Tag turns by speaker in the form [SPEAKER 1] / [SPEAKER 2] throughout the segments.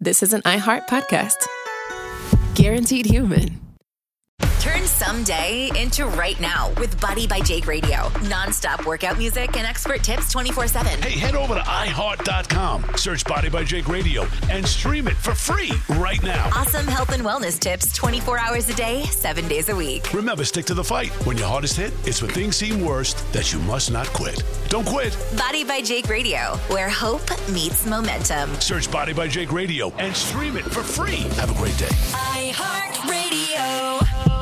[SPEAKER 1] this is an iHeart podcast. Guaranteed human.
[SPEAKER 2] Turn someday into right now with Body by Jake Radio. Non-stop workout music and expert tips 24/7.
[SPEAKER 3] Hey, head over to iHeart.com, search Body by Jake Radio, and stream it for free right now.
[SPEAKER 2] Awesome health and wellness tips 24 hours a day, 7 days a week.
[SPEAKER 3] Remember, stick to the fight. When your hardest hit, it's when things seem worst that you must not quit. Don't quit.
[SPEAKER 2] Body by Jake Radio, where hope meets momentum.
[SPEAKER 3] Search Body by Jake Radio and stream it for free. Have a great day.
[SPEAKER 2] iHeart Radio.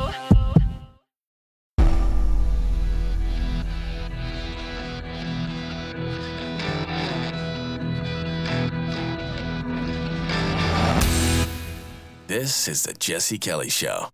[SPEAKER 4] This is the Jesse Kelly Show.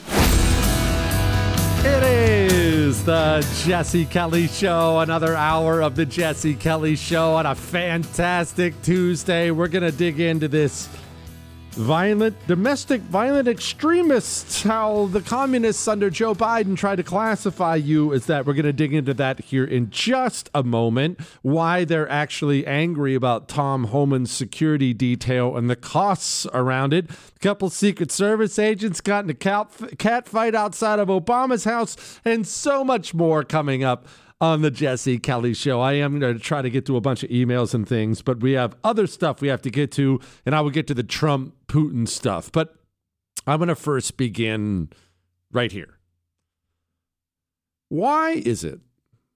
[SPEAKER 5] It is the Jesse Kelly Show, another hour of the Jesse Kelly Show on a fantastic Tuesday. We're going to dig into this domestic violent extremists, how the communists under Joe Biden try to classify you as that. We're going to dig into that here in just a moment, why they're actually angry about Tom Homan's security detail and the costs around it. A couple Secret Service agents got in a cat fight outside of Obama's house, and so much more coming up on the Jesse Kelly Show. I am going to try to get to a bunch of emails and things, but we have other stuff we have to get to, and I will get to the Trump-Putin stuff. But I'm going to first begin right here. Why is it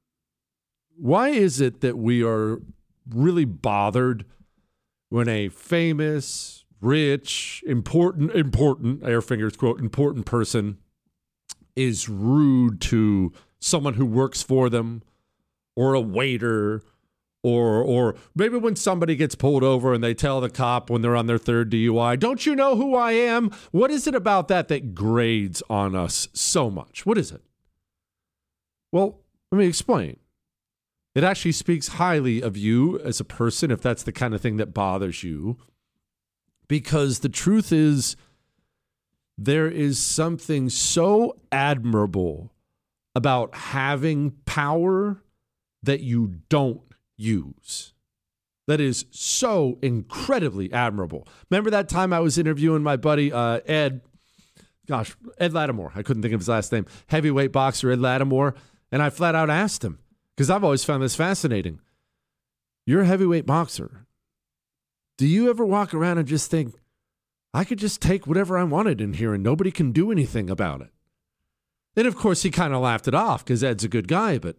[SPEAKER 5] that we are really bothered when a famous, rich, important, air fingers quote, important person is rude to someone who works for them, or a waiter, or maybe when somebody gets pulled over and they tell the cop when they're on their third DUI, don't you know who I am? What is it about that grades on us so much? What is it? Well, let me explain. It actually speaks highly of you as a person, if that's the kind of thing that bothers you, because the truth is there is something so admirable about having power that you don't use. That is so incredibly admirable. Remember that time I was interviewing my buddy Ed Lattimore. I couldn't think of his last name. Heavyweight boxer Ed Lattimore. And I flat out asked him, because I've always found this fascinating. You're a heavyweight boxer. Do you ever walk around and just think, I could just take whatever I wanted in here and nobody can do anything about it? And of course, he kind of laughed it off because Ed's a good guy, but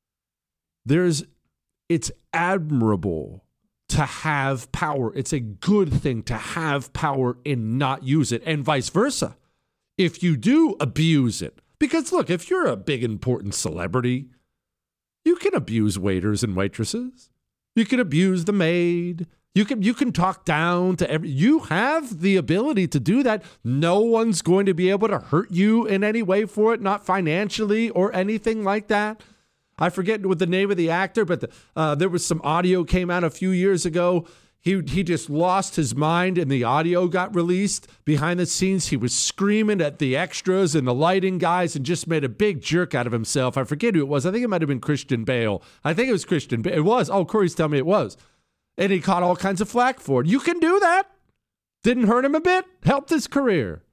[SPEAKER 5] it's admirable to have power. It's a good thing to have power and not use it, and vice versa. If you do abuse it, because look, if you're a big, important celebrity, you can abuse waiters and waitresses. You can abuse the maid. You can talk down to you have the ability to do that. No one's going to be able to hurt you in any way for it, not financially or anything like that. I forget what the name of the actor, but there was some audio came out a few years ago. He just lost his mind and the audio got released. Behind the scenes, he was screaming at the extras and the lighting guys and just made a big jerk out of himself. I forget who it was. I think it might have been Christian Bale. I think it was Christian Bale. It was. Oh, Corey's telling me it was. And he caught all kinds of flack for it. You can do that. Didn't hurt him a bit. Helped his career.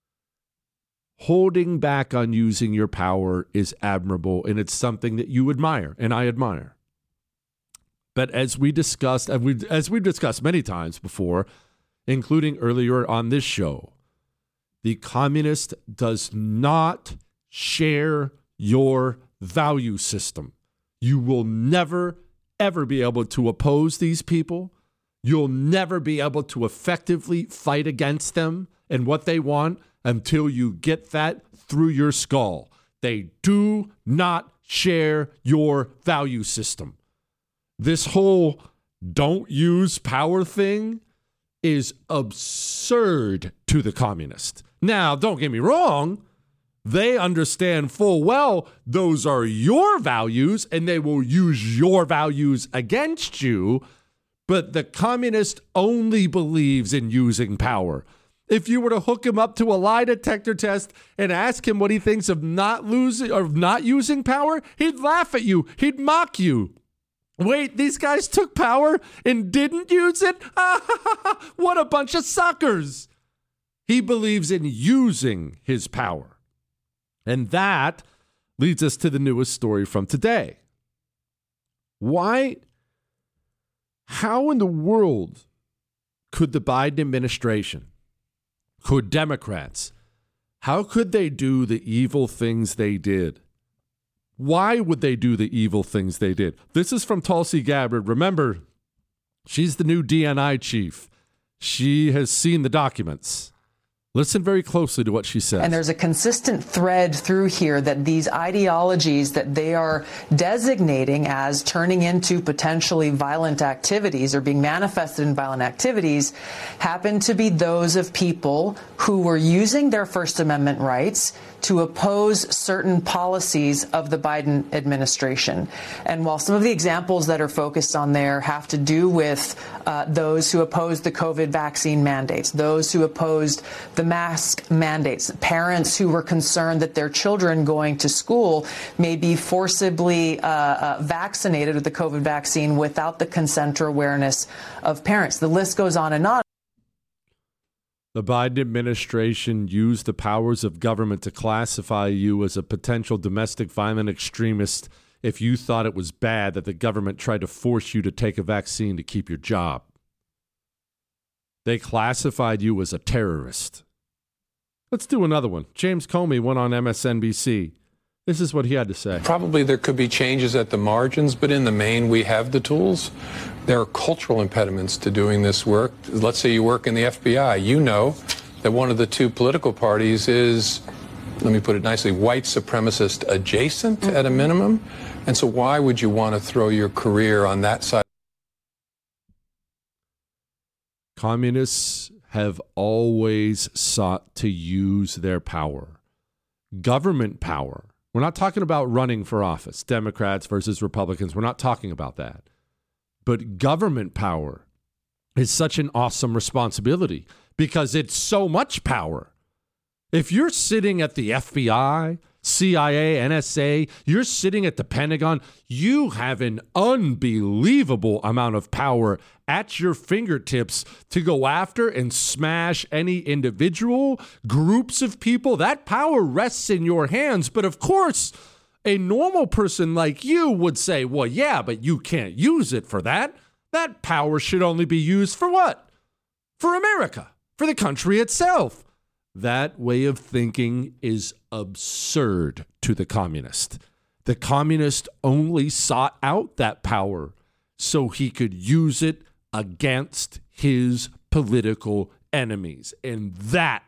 [SPEAKER 5] Holding back on using your power is admirable, and it's something that you admire, and I admire. But as we've discussed many times before, including earlier on this show, the communist does not share your value system. You will never ever be able to oppose these people. You'll never be able to effectively fight against them and what they want until you get that through your skull. They do not share your value system. This whole don't use power thing is absurd to the communist. Now, don't get me wrong. They understand full well those are your values and they will use your values against you. But the communist only believes in using power. If you were to hook him up to a lie detector test and ask him what he thinks of not using power, he'd laugh at you. He'd mock you. Wait, these guys took power and didn't use it? What a bunch of suckers. He believes in using his power. And that leads us to the newest story from today. How in the world could the Biden administration, could Democrats, how could they do the evil things they did? Why would they do the evil things they did? This is from Tulsi Gabbard. Remember, she's the new DNI chief. She has seen the documents. Listen very closely to what she says.
[SPEAKER 6] And there's a consistent thread through here that these ideologies that they are designating as turning into potentially violent activities or being manifested in violent activities happen to be those of people who were using their First Amendment rights to oppose certain policies of the Biden administration. And while some of the examples that are focused on there have to do with those who opposed the COVID vaccine mandates, those who opposed the mask mandates, parents who were concerned that their children going to school may be forcibly vaccinated with the COVID vaccine without the consent or awareness of parents. The list goes on and on.
[SPEAKER 5] The Biden administration used the powers of government to classify you as a potential domestic violent extremist if you thought it was bad that the government tried to force you to take a vaccine to keep your job. They classified you as a terrorist. Let's do another one. James Comey went on MSNBC. This is what he had to say.
[SPEAKER 7] Probably there could be changes at the margins, but in the main, we have the tools. There are cultural impediments to doing this work. Let's say you work in the FBI. You know that one of the two political parties is, let me put it nicely, white supremacist adjacent at a minimum. And so why would you want to throw your career on that side?
[SPEAKER 5] Communists have always sought to use their power. Government power. We're not talking about running for office, Democrats versus Republicans. We're not talking about that. But government power is such an awesome responsibility because it's so much power. If you're sitting at the FBI, CIA, NSA, you're sitting at the Pentagon, you have an unbelievable amount of power at your fingertips to go after and smash any individual, groups of people. That power rests in your hands. But of course, a normal person like you would say, well, yeah, but you can't use it for that. That power should only be used for what? For America, for the country itself. That way of thinking is absurd to the communist. The communist only sought out that power so he could use it against his political enemies. And that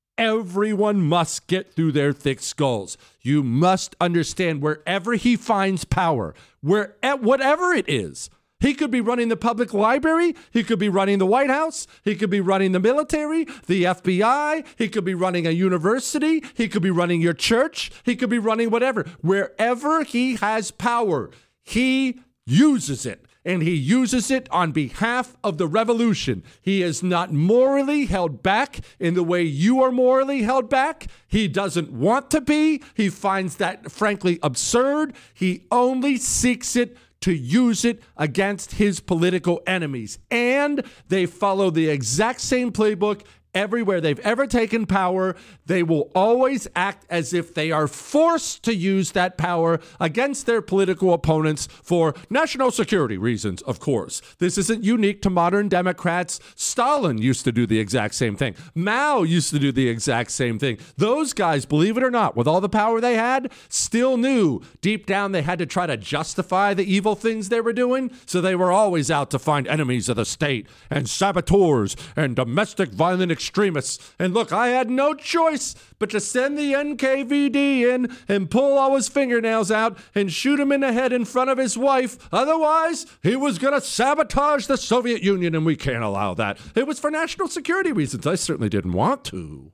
[SPEAKER 5] everyone must get through their thick skulls. You must understand wherever he finds power, whatever it is. He could be running the public library. He could be running the White House. He could be running the military, the FBI. He could be running a university. He could be running your church. He could be running whatever. Wherever he has power, he uses it. And he uses it on behalf of the revolution. He is not morally held back in the way you are morally held back. He doesn't want to be. He finds that, frankly, absurd. He only seeks it to use it against his political enemies. And they follow the exact same playbook everywhere they've ever taken power. They will always act as if they are forced to use that power against their political opponents for national security reasons, of course. This isn't unique to modern Democrats. Stalin used to do the exact same thing. Mao used to do the exact same thing. Those guys, believe it or not, with all the power they had, still knew deep down they had to try to justify the evil things they were doing. So they were always out to find enemies of the state and saboteurs and domestic violent extremists. And look, I had no choice but to send the NKVD in and pull all his fingernails out and shoot him in the head in front of his wife. Otherwise, he was going to sabotage the Soviet Union, and we can't allow that. It was for national security reasons. I certainly didn't want to.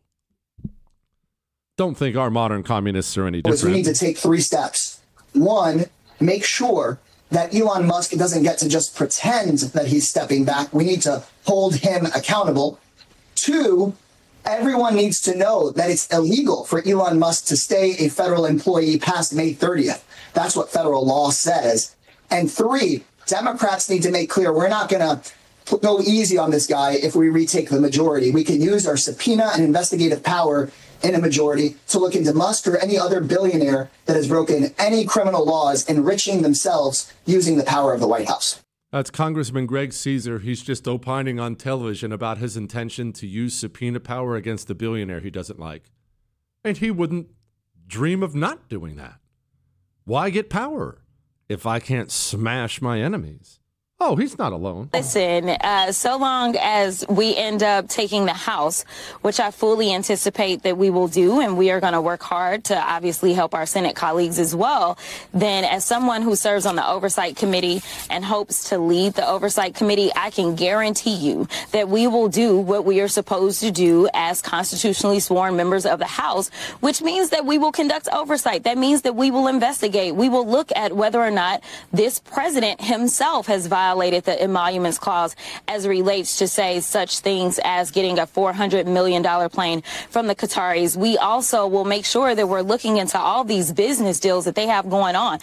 [SPEAKER 5] Don't think our modern communists are any different.
[SPEAKER 8] We need to take 3 steps. 1, make sure that Elon Musk doesn't get to just pretend that he's stepping back. We need to hold him accountable. 2, everyone needs to know that it's illegal for Elon Musk to stay a federal employee past May 30th. That's what federal law says. And 3, Democrats need to make clear we're not going to go easy on this guy if we retake the majority. We can use our subpoena and investigative power in a majority to look into Musk or any other billionaire that has broken any criminal laws, enriching themselves using the power of the White House.
[SPEAKER 5] That's Congressman Greg Caesar. He's just opining on television about his intention to use subpoena power against a billionaire he doesn't like. And he wouldn't dream of not doing that. Why get power if I can't smash my enemies? Oh, he's not alone.
[SPEAKER 9] Listen, so long as we end up taking the House, which I fully anticipate that we will do, and we are going to work hard to obviously help our Senate colleagues as well, then as someone who serves on the Oversight Committee and hopes to lead the Oversight Committee, I can guarantee you that we will do what we are supposed to do as constitutionally sworn members of the House, which means that we will conduct oversight. That means that we will investigate. We will look at whether or not this president himself has violated the emoluments clause as it relates to, say, such things as getting a $400 million plane from the Qataris. We also will make sure that we're looking into all these business deals that they have going on.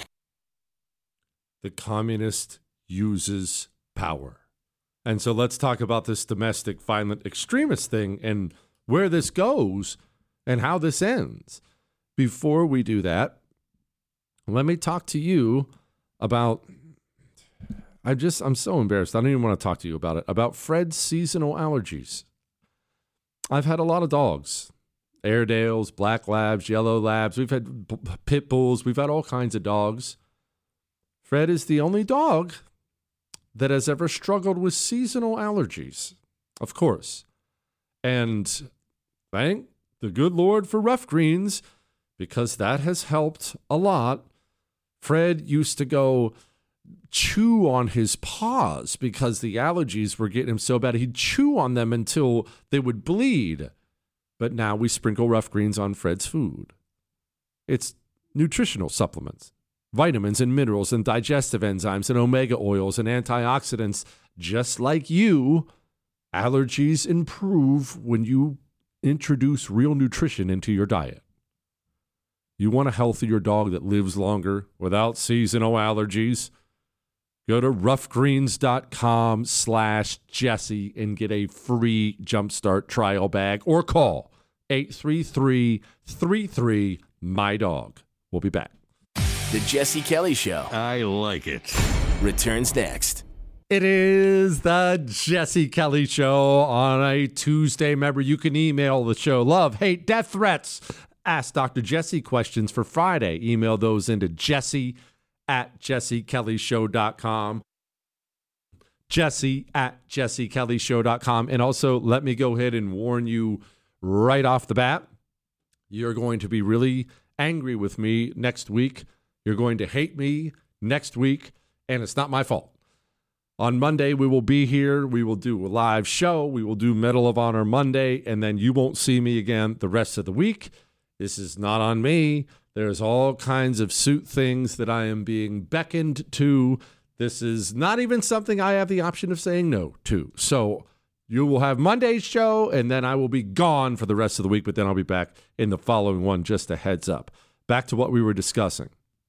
[SPEAKER 5] The communist uses power. And so let's talk about this domestic violent extremist thing and where this goes and how this ends. Before we do that, let me talk to you about... I'm so embarrassed. I don't even want to talk to you about it. About Fred's seasonal allergies. I've had a lot of dogs. Airedales, black labs, yellow labs. We've had pit bulls. We've had all kinds of dogs. Fred is the only dog that has ever struggled with seasonal allergies, of course. And thank the good Lord for Rough Greens, because that has helped a lot. Fred used to go chew on his paws because the allergies were getting him so bad. He'd chew on them until they would bleed. But now we sprinkle Rough Greens on Fred's food. It's nutritional supplements, vitamins and minerals and digestive enzymes and omega oils and antioxidants. Just like you, allergies improve when you introduce real nutrition into your diet. You want a healthier dog that lives longer without seasonal allergies? Go to roughgreens.com/Jesse and get a free Jumpstart trial bag or call 833-33-MY-DOG. We'll be back.
[SPEAKER 4] The Jesse Kelly Show.
[SPEAKER 3] I like it.
[SPEAKER 4] Returns next.
[SPEAKER 5] It is the Jesse Kelly Show on a Tuesday. Remember, you can email the show love, hate, death threats. Ask Dr. Jesse questions for Friday. Email those into Jesse@JesseKellyShow.com. Jesse@JesseKellyShow.com. And also, let me go ahead and warn you right off the bat. You're going to be really angry with me next week. You're going to hate me next week, and it's not my fault. On Monday, we will be here. We will do a live show. We will do Medal of Honor Monday, and then you won't see me again the rest of the week. This is not on me. There's all kinds of suit things that I am being beckoned to. This is not even something I have the option of saying no to. So you will have Monday's show, and then I will be gone for the rest of the week, but then I'll be back in the following one, just a heads up. Back to what we were discussing.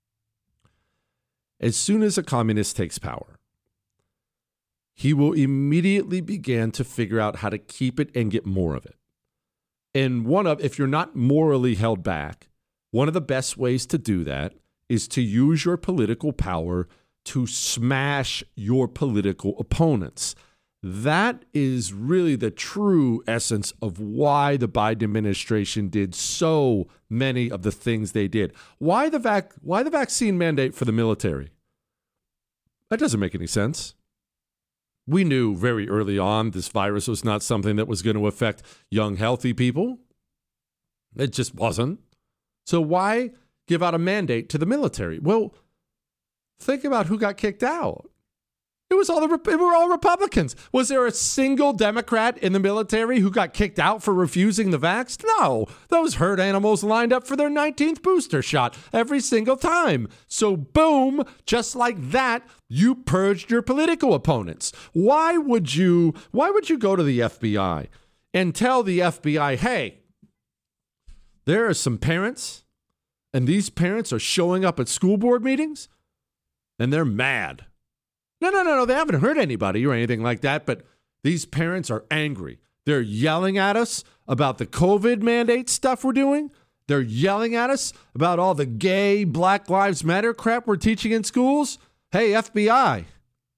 [SPEAKER 5] As soon as a communist takes power, he will immediately begin to figure out how to keep it and get more of it. And if you're not morally held back, one of the best ways to do that is to use your political power to smash your political opponents. That is really the true essence of why the Biden administration did so many of the things they did. Why the vaccine mandate for the military? That doesn't make any sense. We knew very early on this virus was not something that was going to affect young, healthy people. It just wasn't. So why give out a mandate to the military? Well, think about who got kicked out. It were all Republicans. Was there a single Democrat in the military who got kicked out for refusing the vax? No. Those herd animals lined up for their 19th booster shot every single time. So boom, just like that, you purged your political opponents. Why would you go to the FBI and tell the FBI, hey, there are some parents, and these parents are showing up at school board meetings, and they're mad. No. They haven't hurt anybody or anything like that, but these parents are angry. They're yelling at us about the COVID mandate stuff we're doing. They're yelling at us about all the gay Black Lives Matter crap we're teaching in schools. Hey, FBI,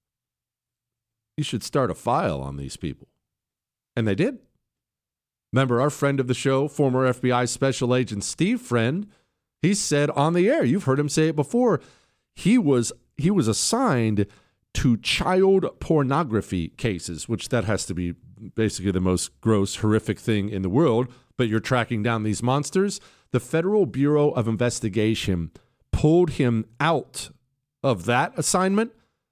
[SPEAKER 5] you should start a file on these people. And they did. Remember our friend of the show, former FBI Special Agent Steve Friend, he said on the air, you've heard him say it before, he was assigned to child pornography cases, which that has to be basically the most gross, horrific thing in the world, but you're tracking down these monsters. The Federal Bureau of Investigation pulled him out of that assignment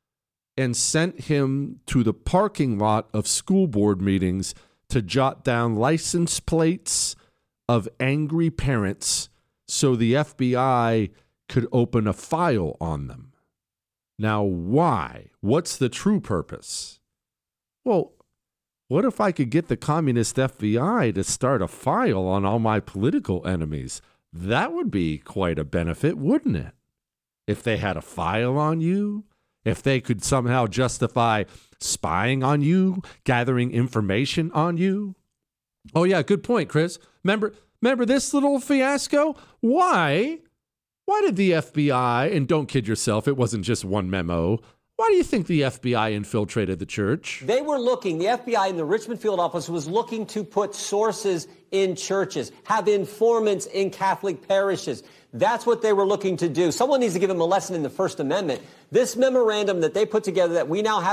[SPEAKER 5] and sent him to the parking lot of school board meetings to jot down license plates of angry parents so the FBI could open a file on them. Now, why? What's the true purpose? Well, what if I could get the communist FBI to start a file on all my political enemies? That would be quite a benefit, wouldn't it? If they had a file on you, if they could somehow justify spying on you, gathering information on you. Oh, yeah, good point, Chris. Remember this little fiasco? Why did the FBI, and don't kid yourself, it wasn't just one memo. Why do you think the FBI infiltrated the church?
[SPEAKER 10] They were looking, the FBI in the Richmond field office was looking to put sources in churches, have informants in Catholic parishes. That's what they were looking to do. Someone needs to give them a lesson in the First Amendment. This memorandum that they put together that we now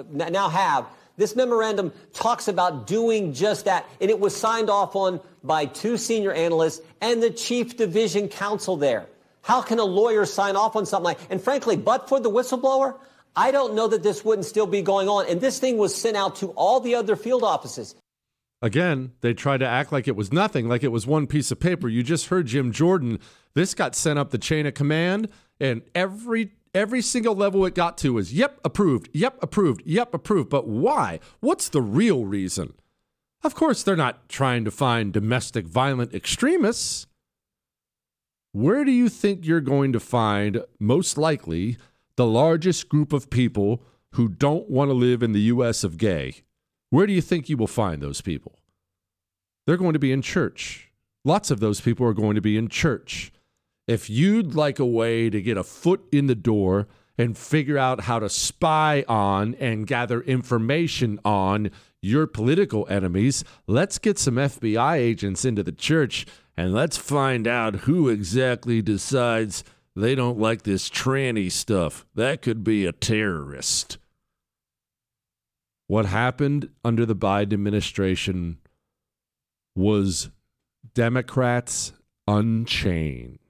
[SPEAKER 10] have, this memorandum talks about doing just that. And it was signed off on by 2 senior analysts and the chief division counsel there. How can a lawyer sign off on something like, and frankly, but for the whistleblower, I don't know that this wouldn't still be going on. And this thing was sent out to all the other field offices.
[SPEAKER 5] Again, they tried to act like it was nothing, like it was one piece of paper. You just heard Jim Jordan. This got sent up the chain of command, and every single level it got to was, yep, approved, yep, approved, yep, approved. But why? What's the real reason? Of course, they're not trying to find domestic violent extremists. Where do you think you're going to find, most likely, the largest group of people who don't want to live in the U.S. of gay? Where do you think you will find those people? They're going to be in church. Lots of those people are going to be in church. If you'd like a way to get a foot in the door and figure out how to spy on and gather information on your political enemies, let's get some FBI agents into the church and let's find out who exactly decides they don't like this tranny stuff. That could be a terrorist. What happened under the Biden administration was Democrats unchained.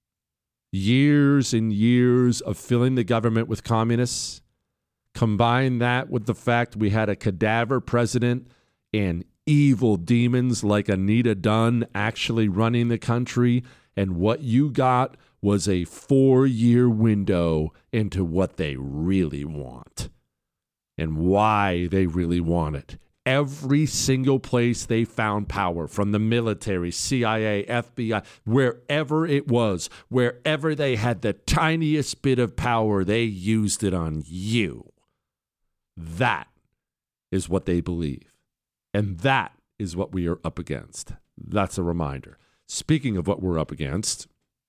[SPEAKER 5] Years and years of filling the government with communists. Combine that with the fact we had a cadaver president and evil demons like Anita Dunn actually running the country, and what you got was a 4-year window into what they really want and why they really want it. Every single place they found power, from the military, CIA, FBI, wherever it was, wherever they had the tiniest bit of power, they used it on you. That is what they believe. And that is what we are up against. That's a reminder. Speaking of what we're up against,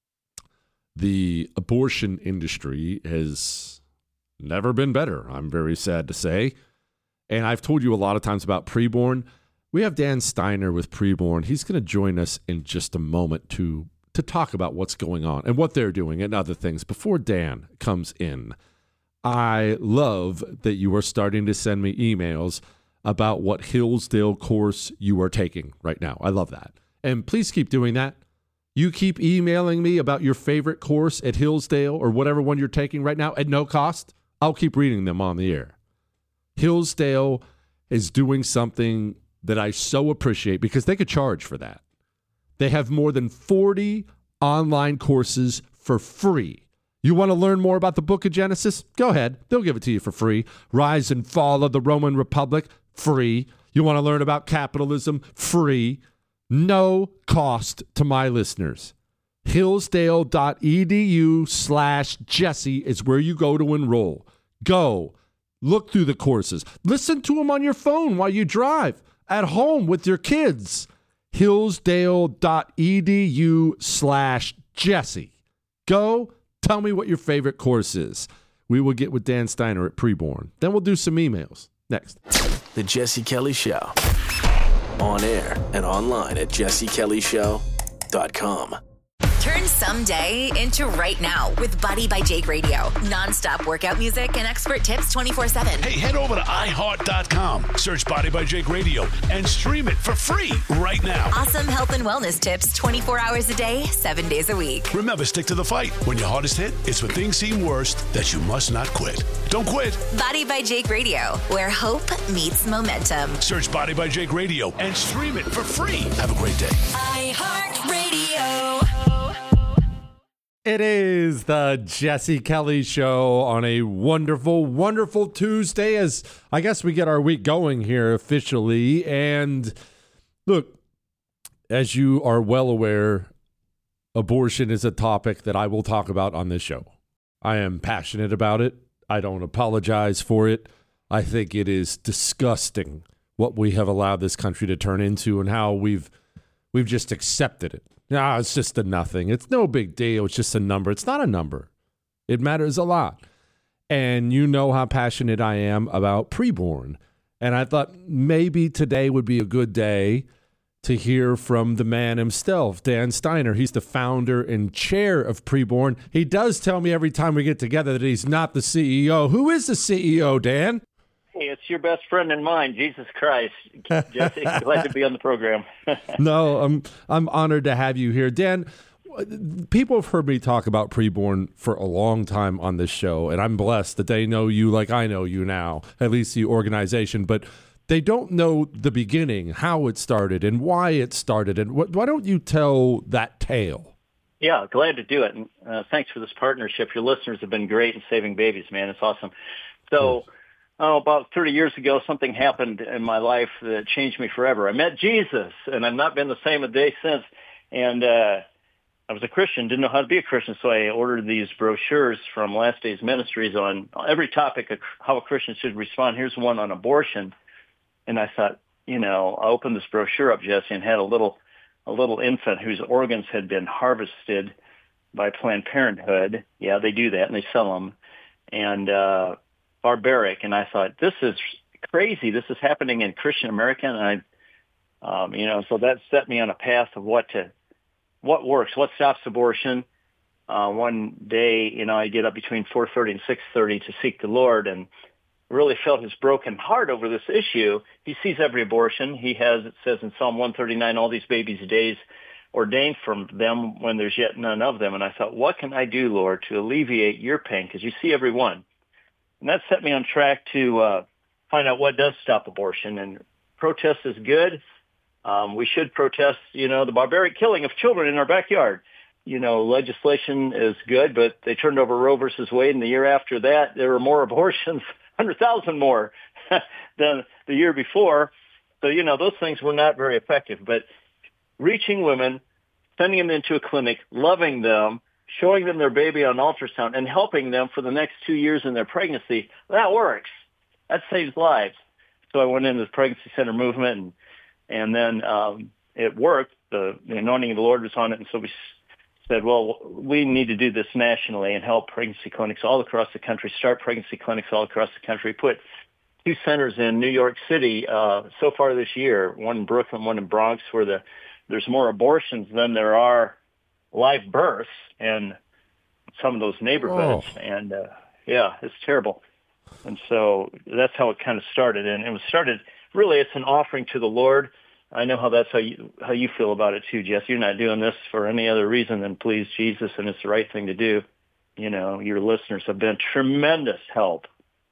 [SPEAKER 5] the abortion industry has never been better, I'm very sad to say. And I've told you a lot of times about Preborn. We have Dan Steiner with Preborn. He's going to join us in just a moment to talk about what's going on and what they're doing and other things. Before Dan comes in, I love that you are starting to send me emails about what Hillsdale course you are taking right now. I love that. And please keep doing that. You keep emailing me about your favorite course at Hillsdale or whatever one you're taking right now at no cost. I'll keep reading them on the air. Hillsdale is doing something that I so appreciate because they could charge for that. They have more than 40 online courses for free. You want to learn more about the book of Genesis? Go ahead. They'll give it to you for free. Rise and fall of the Roman Republic? Free. You want to learn about capitalism? Free. No cost to my listeners. Hillsdale.edu/Jesse is where you go to enroll. Go. Look through the courses. Listen to them on your phone while you drive, at home with your kids. Hillsdale.edu/Jesse. Go, tell me what your favorite course is. We will get with Dan Steiner at Preborn. Then we'll do some emails. Next.
[SPEAKER 4] The Jesse Kelly Show. On air and online at jessekellyshow.com.
[SPEAKER 2] Turn someday into right now with Body by Jake Radio. Non-stop workout music and expert tips 24/7.
[SPEAKER 3] Hey, head over to iHeart.com. Search Body by Jake Radio and stream it for free right now.
[SPEAKER 2] Awesome health and wellness tips 24 hours a day, 7 days a week.
[SPEAKER 3] Remember, stick to the fight. When your hardest hit, it's when things seem worst that you must not quit. Don't quit.
[SPEAKER 2] Body by Jake Radio, where hope meets momentum.
[SPEAKER 3] Search Body by Jake Radio and stream it for free. Have a great day.
[SPEAKER 2] iHeartRadio.
[SPEAKER 5] It is the Jesse Kelly Show on a wonderful, wonderful Tuesday, as I guess we get our week going here officially. And look, as you are well aware, abortion is a topic that I will talk about on this show. I am passionate about it. I don't apologize for it. I think it is disgusting what we have allowed this country to turn into and how we've just accepted it. No, it's just a nothing. It's no big deal. It's just a number. It's not a number. It matters a lot. And you know how passionate I am about Preborn. And I thought maybe today would be a good day to hear from the man himself, Dan Steiner. He's the founder and chair of Preborn. He does tell me every time we get together that he's not the CEO. Who is the CEO, Dan?
[SPEAKER 11] Hey, it's your best friend and mine, Jesus Christ. Jesse, glad to be on the program.
[SPEAKER 5] No, I'm honored to have you here. Dan, people have heard me talk about Preborn for a long time on this show, and I'm blessed that they know you like I know you now, at least the organization, but they don't know the beginning, how it started and why it started. And why don't you tell that tale?
[SPEAKER 11] Yeah, glad to do it. And thanks for this partnership. Your listeners have been great in saving babies, man. It's awesome. So... about 30 years ago, something happened in my life that changed me forever. I met Jesus, and I've not been the same a day since. And I was a Christian, didn't know how to be a Christian, so I ordered these brochures from Last Days Ministries on every topic of how a Christian should respond. Here's one on abortion. And I thought, I opened this brochure up, Jesse, and had a little infant whose organs had been harvested by Planned Parenthood. Yeah, they do that, and they sell them. And barbaric, and I thought, this is crazy. This is happening in Christian America, and so that set me on a path of what works, what stops abortion. One day, I get up between 4:30 and 6:30 to seek the Lord, and really felt his broken heart over this issue. He sees every abortion. He has, it says in Psalm 139, all these babies' days ordained from them when there's yet none of them. And I thought, what can I do, Lord, to alleviate your pain? Because you see every one. And that set me on track to find out what does stop abortion. And protest is good. We should protest, the barbaric killing of children in our backyard. Legislation is good, but they turned over Roe versus Wade, and the year after that, there were more abortions, 100,000 more than the year before. So, those things were not very effective. But reaching women, sending them into a clinic, loving them, showing them their baby on ultrasound, and helping them for the next 2 years in their pregnancy, that works. That saves lives. So I went into the pregnancy center movement, and then it worked. The anointing of the Lord was on it, and so we said, well, we need to do this nationally and help pregnancy clinics all across the country, start pregnancy clinics all across the country, put 2 centers in New York City so far this year, one in Brooklyn, one in Bronx, where there's more abortions than there are live births in some of those neighborhoods. Oh. And it's terrible. And so that's how it kind of started. And it was started, really, it's an offering to the Lord. I know how that's how you feel about it too, Jess. You're not doing this for any other reason than please Jesus, and it's the right thing to do. Your listeners have been tremendous help.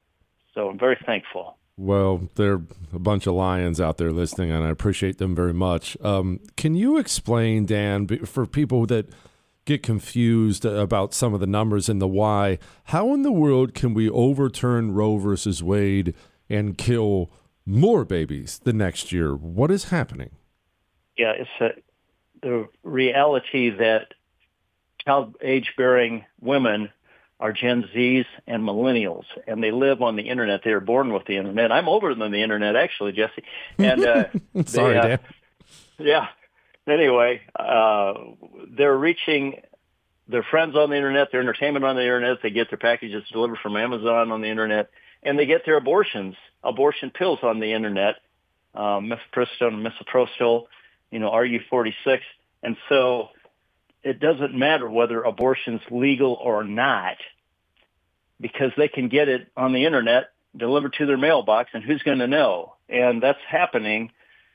[SPEAKER 11] So I'm very thankful.
[SPEAKER 5] Well, there are a bunch of lions out there listening, and I appreciate them very much. Can you explain, Dan, for people that get confused about some of the numbers and the why, how in the world can we overturn Roe versus Wade and kill more babies the next year? What is happening?
[SPEAKER 11] Yeah, it's the reality that child age-bearing women are Gen Zs and millennials, and they live on the internet. They were born with the internet. I'm older than the internet, actually, Jesse. And
[SPEAKER 5] sorry, Dan.
[SPEAKER 11] Yeah. Anyway, they're reaching their friends on the internet, their entertainment on the internet. They get their packages delivered from Amazon on the internet, and they get their abortion pills on the internet, mifepristone, misoprostol, RU46. And so it doesn't matter whether abortion's legal or not, because they can get it on the internet, delivered to their mailbox, and who's going to know? And that's happening,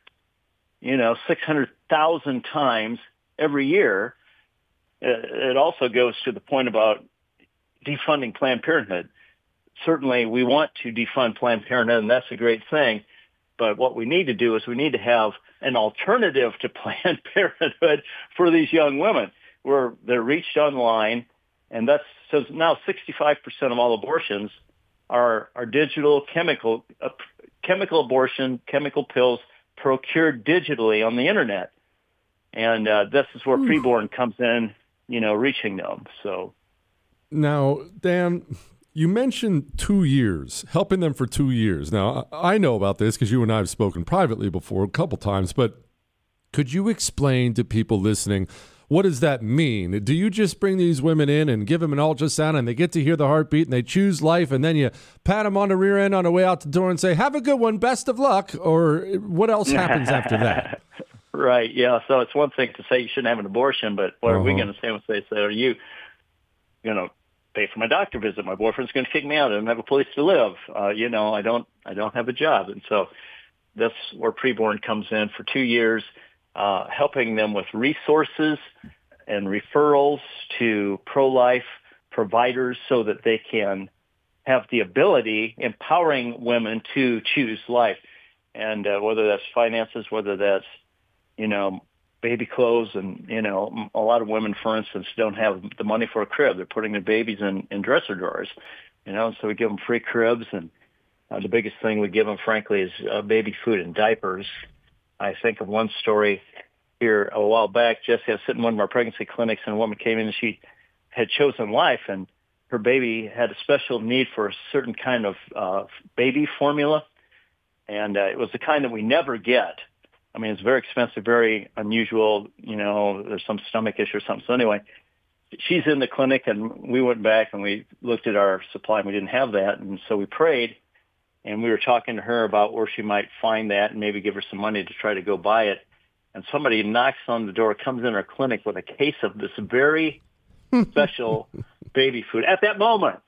[SPEAKER 11] 600,000 times every year. It also goes to the point about defunding Planned Parenthood. Certainly, we want to defund Planned Parenthood, and that's a great thing. But what we need to do is we need to have an alternative to Planned Parenthood for these young women, where they're reached online, and so now 65% of all abortions are digital chemical abortion, chemical pills procured digitally on the internet. And this is where preborn comes in, reaching them. So
[SPEAKER 5] now, Dan, you mentioned 2 years, helping them for 2 years. Now, I know about this because you and I have spoken privately before a couple times, but could you explain to people listening, what does that mean? Do you just bring these women in and give them an ultrasound and they get to hear the heartbeat and they choose life, and then you pat them on the rear end on the way out the door and say, have a good one, best of luck? Or what else happens after that?
[SPEAKER 11] Right, yeah. So it's one thing to say you shouldn't have an abortion, but what are we going to say when they say, are you going to pay for my doctor visit? My boyfriend's going to kick me out. I don't have a place to live. I don't have a job. And so that's where preborn comes in for 2 years, helping them with resources and referrals to pro-life providers so that they can have the ability, empowering women to choose life. And whether that's finances, whether that's, baby clothes, and, a lot of women, for instance, don't have the money for a crib. They're putting their babies in dresser drawers, so we give them free cribs. And the biggest thing we give them, frankly, is baby food and diapers. I think of one story here a while back. Jesse, I was sitting in one of our pregnancy clinics, and a woman came in and she had chosen life, and her baby had a special need for a certain kind of baby formula. And it was the kind that we never get. I mean, it's very expensive, very unusual. There's some stomach issue or something. So anyway, she's in the clinic, and we went back and we looked at our supply, and we didn't have that. And so we prayed, and we were talking to her about where she might find that and maybe give her some money to try to go buy it. And somebody knocks on the door, comes in our clinic with a case of this very special baby food at that moment.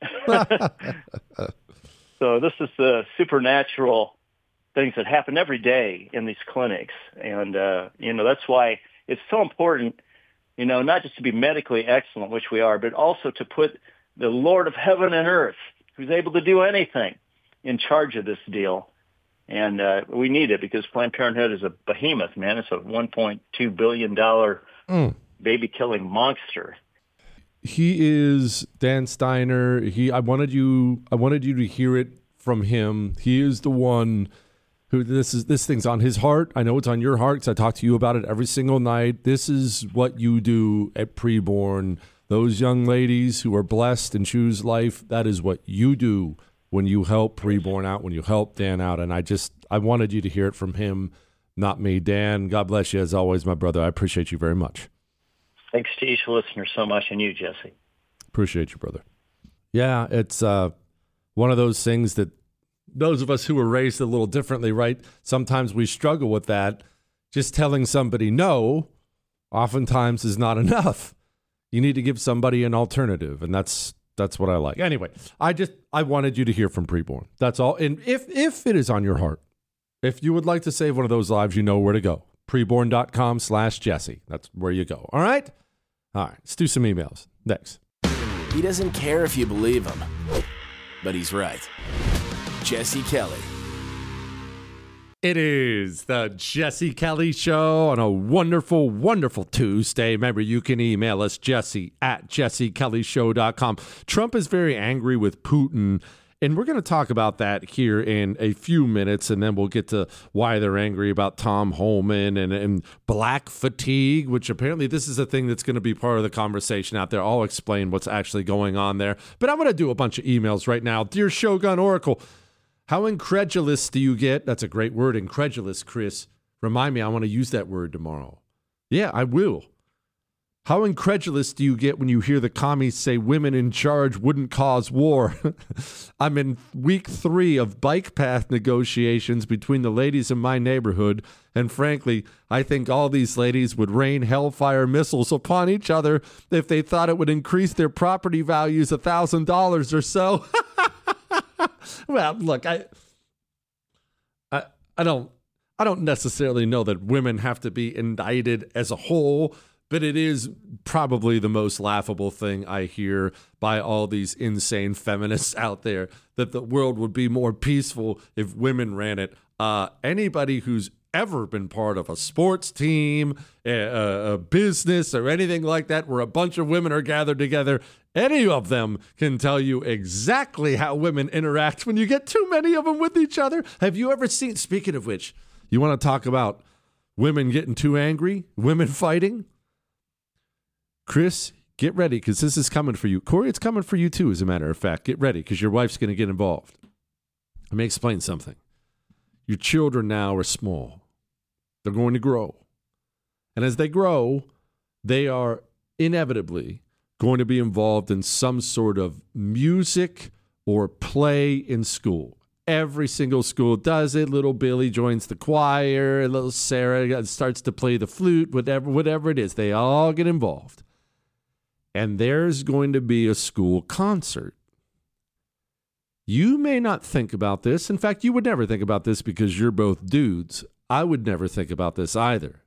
[SPEAKER 11] So this is the supernatural things that happen every day in these clinics. And, that's why it's so important, not just to be medically excellent, which we are, but also to put the Lord of heaven and earth, who's able to do anything, in charge of this deal. And we need it because Planned Parenthood is a behemoth, man. It's a $1.2 billion baby-killing monster.
[SPEAKER 5] He is Dan Steiner. I wanted you to hear it from him. He is the one who this thing's on his heart. I know it's on your heart because I talk to you about it every single night. This is what you do at Preborn. Those young ladies who are blessed and choose life, that is what you do when you help Preborn out, when you help Dan out. And I wanted you to hear it from him, not me. Dan, God bless you as always, my brother. I appreciate you very much.
[SPEAKER 11] Thanks to each listener so much, and you, Jesse.
[SPEAKER 5] Appreciate you, brother. Yeah, it's one of those things that those of us who were raised a little differently, right? Sometimes we struggle with that. Just telling somebody no oftentimes is not enough. You need to give somebody an alternative, and that's what I like. Anyway, I wanted you to hear from Preborn. That's all. And if it is on your heart, if you would like to save one of those lives, you know where to go. Preborn.com/Jesse. That's where you go. All right? All right. Let's do some emails. Next.
[SPEAKER 4] He doesn't care if you believe him, but he's right. Jesse Kelly.
[SPEAKER 5] It is the Jesse Kelly Show on a wonderful, wonderful Tuesday. Remember, you can email us, Jesse@jessekellyshow.com. Trump is very angry with Putin, And we're going to talk about that here in a few minutes, and then we'll get to why they're angry about Tom Holman and black fatigue, which apparently this is a thing that's going to be part of the conversation out there. I'll explain what's actually going on there. But I'm going to do a bunch of emails right now. Dear Shogun Oracle, how incredulous do you get? That's a great word, incredulous, Chris. Remind me, I want to use that word tomorrow. Yeah, I will. How incredulous do you get when you hear the commies say women in charge wouldn't cause war? I'm in week 3 of bike path negotiations between the ladies in my neighborhood, and frankly, I think all these ladies would rain hellfire missiles upon each other if they thought it would increase their property values $1,000 or so. Well, look, I don't necessarily know that women have to be indicted as a whole, but it is probably the most laughable thing I hear by all these insane feminists out there, that the world would be more peaceful if women ran it. Anybody who's ever been part of a sports team, a business, or anything like that where a bunch of women are gathered together, any of them can tell you exactly how women interact when you get too many of them with each other. Have you ever seen, speaking of which, you want to talk about women getting too angry, women fighting? Chris, get ready, because this is coming for you. Corey, it's coming for you too, as a matter of fact. Get ready, because your wife's going to get involved. Let me explain something. Your children now are small. They're going to grow. And as they grow, they are inevitably going to be involved in some sort of music or play in school. Every single school does it. Little Billy joins the choir. Little Sarah starts to play the flute, whatever it is. They all get involved. And there's going to be a school concert. You may not think about this. In fact, you would never think about this because you're both dudes. I would never think about this either.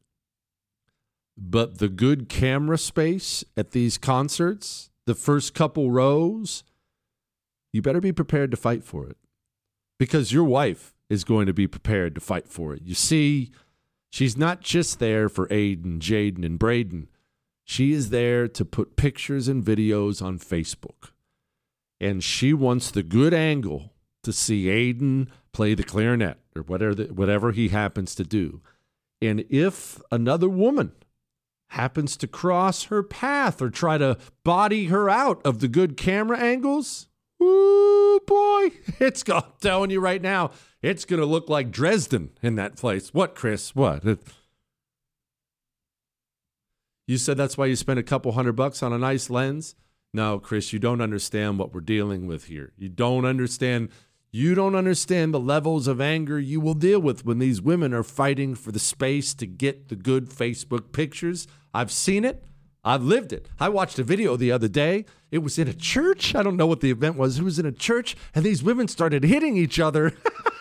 [SPEAKER 5] But the good camera space at these concerts, the first couple rows, you better be prepared to fight for it. Because your wife is going to be prepared to fight for it. You see, she's not just there for Aiden, Jaden, and Braden. She is there to put pictures and videos on Facebook. And she wants the good angle to see Aiden play the clarinet or whatever he happens to do. And if another woman happens to cross her path or try to body her out of the good camera angles, ooh, boy, I'm telling you right now, it's going to look like Dresden in that place. What, Chris? What? You said that's why you spent a couple $100 on a nice lens? No, Chris, you don't understand what we're dealing with here. You don't understand the levels of anger you will deal with when these women are fighting for the space to get the good Facebook pictures. I've seen it. I've lived it. I watched a video the other day. It was in a church. I don't know what the event was. It was in a church, and these women started hitting each other.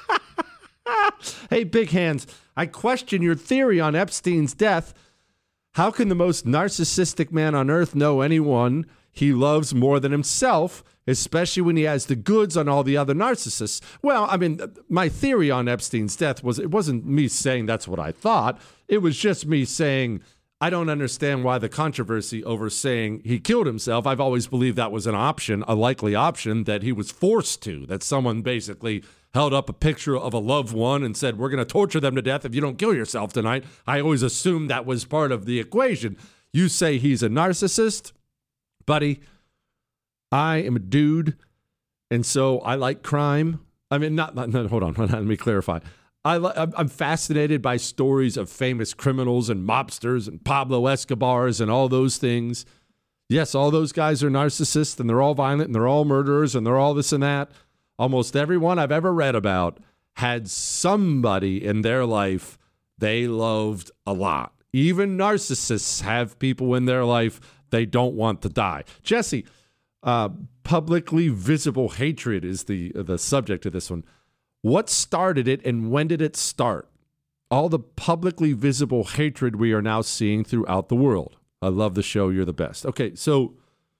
[SPEAKER 5] Hey, Big Hands, I question your theory on Epstein's death. How can the most narcissistic man on earth know anyone he loves more than himself, especially when he has the goods on all the other narcissists? Well, I mean, my theory on Epstein's death it wasn't me saying that's what I thought. It was just me saying I don't understand why the controversy over saying he killed himself. I've always believed that was an option, a likely option, that he was forced to, that someone basically held up a picture of a loved one and said, we're going to torture them to death if you don't kill yourself tonight. I always assumed that was part of the equation. You say he's a narcissist? Buddy, I am a dude, and so I like crime. I mean, hold on, let me clarify. I'm fascinated by stories of famous criminals and mobsters and Pablo Escobars and all those things. Yes, all those guys are narcissists, and they're all violent, and they're all murderers, and they're all this and that. Almost everyone I've ever read about had somebody in their life they loved a lot. Even narcissists have people in their life they don't want to die. Jesse, publicly visible hatred is the subject of this one. What started it, and when did it start? All the publicly visible hatred we are now seeing throughout the world. I love the show. You're the best. Okay, so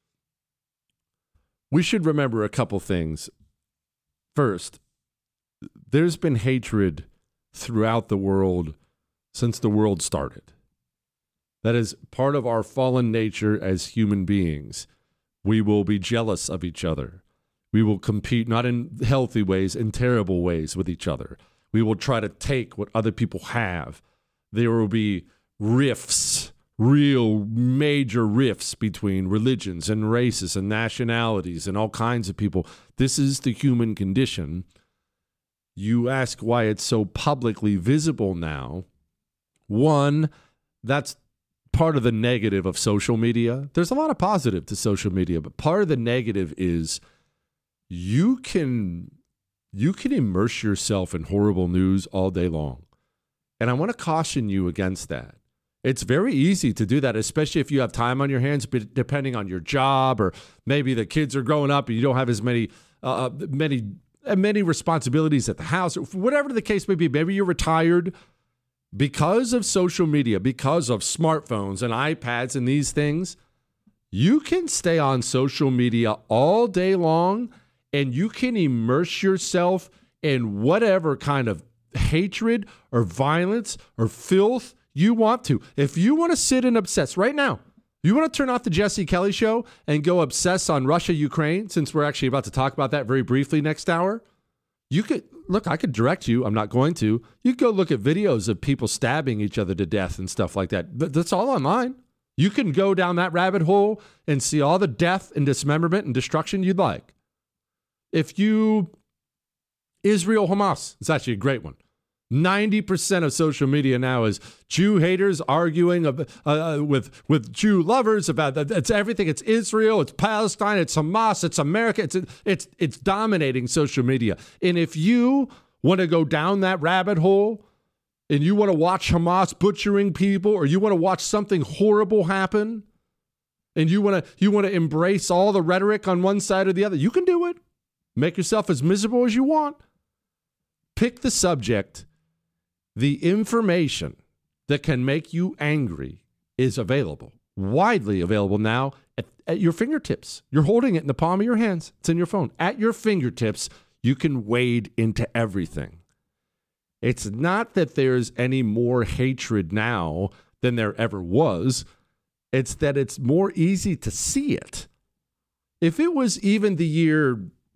[SPEAKER 5] we should remember a couple things. First, there's been hatred throughout the world since the world started. That is part of our fallen nature as human beings. We will be jealous of each other. We will compete not in healthy ways, in terrible ways with each other. We will try to take what other people have. There will be rifts, real major rifts between religions and races and nationalities and all kinds of people. This is the human condition. You ask why it's so publicly visible now. One, that's part of the negative of social media. There's a lot of positive to social media, but part of the negative is you can immerse yourself in horrible news all day long. And I want to caution you against that. It's very easy to do that, especially if you have time on your hands, but depending on your job, or maybe the kids are growing up and you don't have as many responsibilities at the house, or whatever the case may be. Maybe you're retired. Because of social media, because of smartphones and iPads and these things, you can stay on social media all day long, and you can immerse yourself in whatever kind of hatred or violence or filth you want to. If you want to sit and obsess right now, you want to turn off the Jesse Kelly Show and go obsess on Russia, Ukraine, since we're actually about to talk about that very briefly next hour, you could, look, I could direct you. I'm not going to. You could go look at videos of people stabbing each other to death and stuff like that. That's all online. You can go down that rabbit hole and see all the death and dismemberment and destruction you'd like. Israel Hamas, it's actually a great one. 90% of social media now is Jew haters arguing with Jew lovers about that. It's everything. It's Israel, it's Palestine, it's Hamas, it's America. It's dominating social media. And if you want to go down that rabbit hole and you want to watch Hamas butchering people, or you want to watch something horrible happen, and you want to embrace all the rhetoric on one side or the other, you can do it. Make yourself as miserable as you want. Pick the subject. The information that can make you angry is available, widely available now at your fingertips. You're holding it in the palm of your hands. It's in your phone. At your fingertips, you can wade into everything. It's not that there's any more hatred now than there ever was. It's that it's more easy to see it. If it was even the year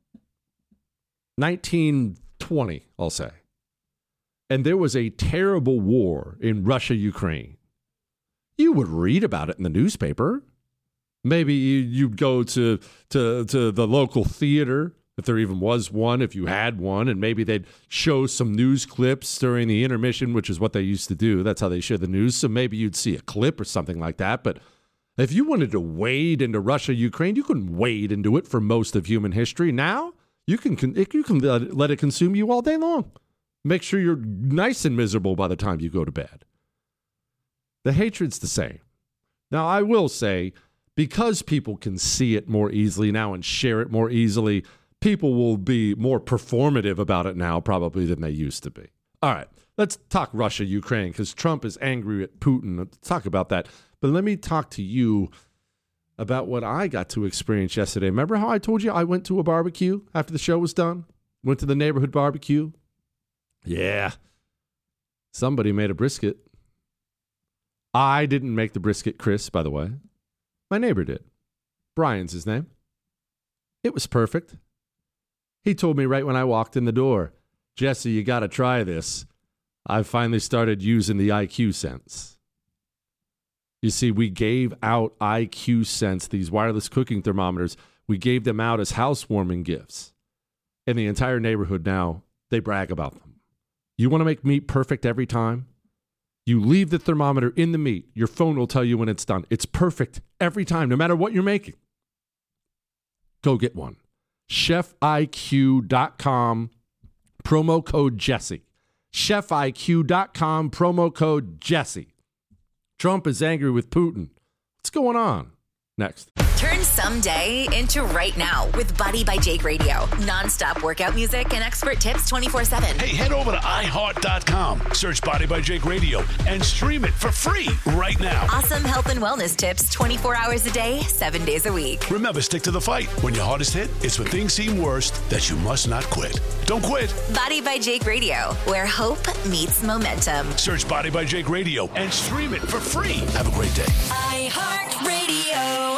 [SPEAKER 5] 1920, I'll say, and there was a terrible war in Russia, Ukraine, you would read about it in the newspaper. Maybe you'd go to the local theater, if there even was one, if you had one, and maybe they'd show some news clips during the intermission, which is what they used to do. That's how they share the news. So maybe you'd see a clip or something like that. But if you wanted to wade into Russia, Ukraine, you couldn't wade into it for most of human history. Now, you can let it consume you all day long. Make sure you're nice and miserable by the time you go to bed. The hatred's the same. Now, I will say, because people can see it more easily now and share it more easily, people will be more performative about it now probably than they used to be. All right, let's talk Russia, Ukraine, because Trump is angry at Putin. Let's talk about that. But let me talk to you about what I got to experience yesterday. Remember how I told you I went to a barbecue after the show was done? Went to the neighborhood barbecue. Yeah, somebody made a brisket. I didn't make the brisket, Chris, by the way. My neighbor did. Brian's his name. It was perfect. He told me right when I walked in the door, Jesse, you got to try this. I finally started using the IQ Sense. You see, we gave out IQ Sense, these wireless cooking thermometers. We gave them out as housewarming gifts. In the entire neighborhood now, they brag about them. You want to make meat perfect every time? You leave the thermometer in the meat. Your phone will tell you when it's done. It's perfect every time, no matter what you're making. Go get one. ChefIQ.com, promo code Jesse. ChefIQ.com, promo code Jesse. Trump is angry with Putin. What's going on? Next.
[SPEAKER 2] Turn someday into right now with Body by Jake Radio. Non-stop workout music and expert tips 24/7.
[SPEAKER 3] Hey, head over to iHeart.com. Search Body by Jake Radio and stream it for free right now.
[SPEAKER 2] Awesome health and wellness tips 24 hours a day, 7 days a week.
[SPEAKER 3] Remember, stick to the fight. When your hardest hit, it's when things seem worst that you must not quit. Don't quit.
[SPEAKER 2] Body by Jake Radio, where hope meets momentum.
[SPEAKER 3] Search Body by Jake Radio and stream it for free. Have a great day.
[SPEAKER 2] iHeart Radio.